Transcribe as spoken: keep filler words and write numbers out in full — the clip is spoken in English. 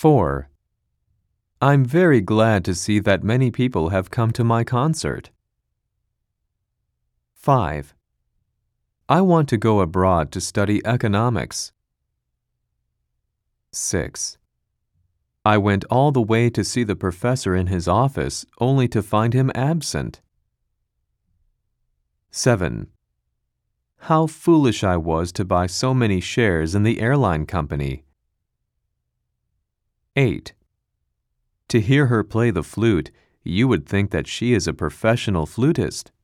four. I'm very glad to see that many people have come to my concert. five. I want to go abroad to study economics. six. I went all the way to see the professor in his office only to find him absent. seven. How foolish I was to buy so many shares in the airline company. eight. To hear her play the flute, you would think that she is a professional flutist.